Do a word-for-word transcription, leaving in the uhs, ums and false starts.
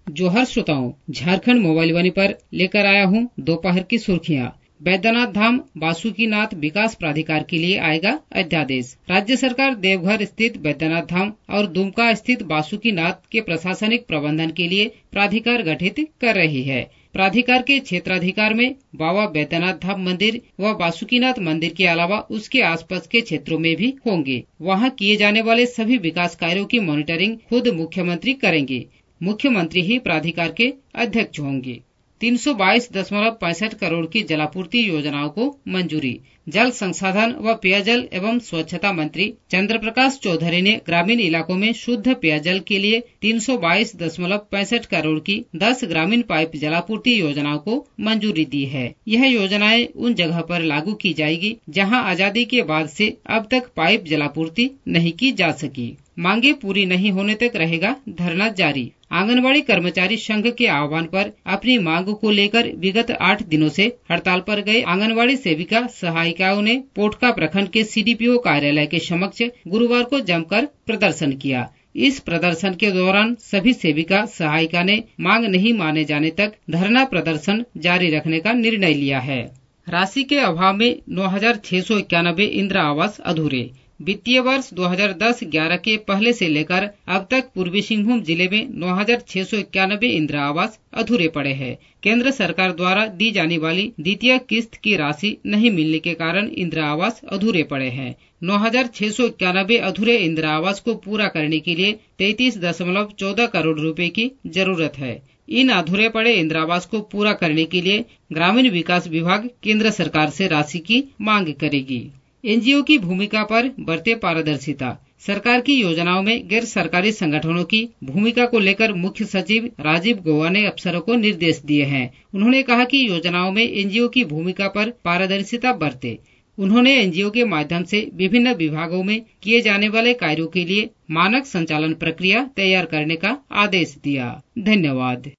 जोहर श्रोताओं, झारखंड मोबाइल वाणी पर लेकर आया हूँ दोपहर की सुर्खियाँ। बैद्यनाथ धाम बासुकीनाथ विकास प्राधिकार के लिए आएगा अध्यादेश। राज्य सरकार देवघर स्थित बैद्यनाथ धाम और दुमका स्थित बासुकीनाथ के प्रशासनिक प्रबंधन के लिए प्राधिकार गठित कर रही है। प्राधिकार के क्षेत्राधिकार में बाबा बैद्यनाथ धाम मंदिर व बासुकीनाथ मंदिर के अलावा उसके आसपास के क्षेत्रों में भी होंगे। वहां किए जाने वाले सभी विकास कार्यों की मॉनिटरिंग खुद मुख्यमंत्री करेंगे। मुख्यमंत्री ही प्राधिकार के अध्यक्ष होंगे। तीन सौ बाईस दशमलव पैंसठ करोड़ की जलापूर्ति योजनाओं को मंजूरी। जल संसाधन व पेयजल एवं स्वच्छता मंत्री चंद्र प्रकाश चौधरी ने ग्रामीण इलाकों में शुद्ध पेयजल के लिए तीन सौ बाईस दशमलव पैंसठ करोड़ की दस ग्रामीण पाइप जलापूर्ति योजनाओं को मंजूरी दी है। यह योजनाएं उन जगह पर लागू की जाएगी जहां आजादी के बाद से अब तक पाइप जलापूर्ति नहीं की जा सकी। मांगे पूरी नहीं होने तक रहेगा धरना जारी। आंगनबाड़ी कर्मचारी संघ के आह्वान पर अपनी मांग को लेकर विगत आठ दिनों से हड़ताल पर गए आंगनबाड़ी सेविका सहायिकाओं ने पोटका प्रखंड के सीडीपीओ कार्यालय के समक्ष गुरुवार को जमकर प्रदर्शन किया। इस प्रदर्शन के दौरान सभी सेविका सहायिका ने मांग नहीं माने जाने तक धरना प्रदर्शन जारी रखने का निर्णय लिया है। राशि के अभाव में नौ हजार छह सौ इक्यानबे इंदिरा आवास अधूरे। वित्तीय वर्ष दो हजार दस ग्यारह के पहले से लेकर अब तक पूर्वी सिंहभूम जिले में नौ हजार छह सौ इक्यानबे इंदिरा आवास अधूरे पड़े हैं। केंद्र सरकार द्वारा दी जाने वाली द्वितीय किस्त की राशि नहीं मिलने के कारण इंदिरा आवास अधूरे पड़े हैं। नौ हजार छह सौ इक्यानबे अधूरे इंदिरा आवास को पूरा करने के लिए तैतीस दशमलव चौदह करोड़ रुपए की जरूरत है। इन अधूरे पड़े इंदिरा आवास को पूरा करने के लिए ग्रामीण विकास विभाग केंद्र सरकार से राशि की मांग करेगी। एनजीओ की भूमिका पर बरते पारदर्शिता। सरकार की योजनाओं में गैर सरकारी संगठनों की भूमिका को लेकर मुख्य सचिव राजीव गौबा ने अफसरों को निर्देश दिए हैं। उन्होंने कहा कि योजनाओं में एनजीओ की भूमिका पर पारदर्शिता बरते। उन्होंने एनजीओ के माध्यम से विभिन्न विभागों में किए जाने वाले कार्यों के लिए मानक संचालन प्रक्रिया तैयार करने का आदेश दिया। धन्यवाद।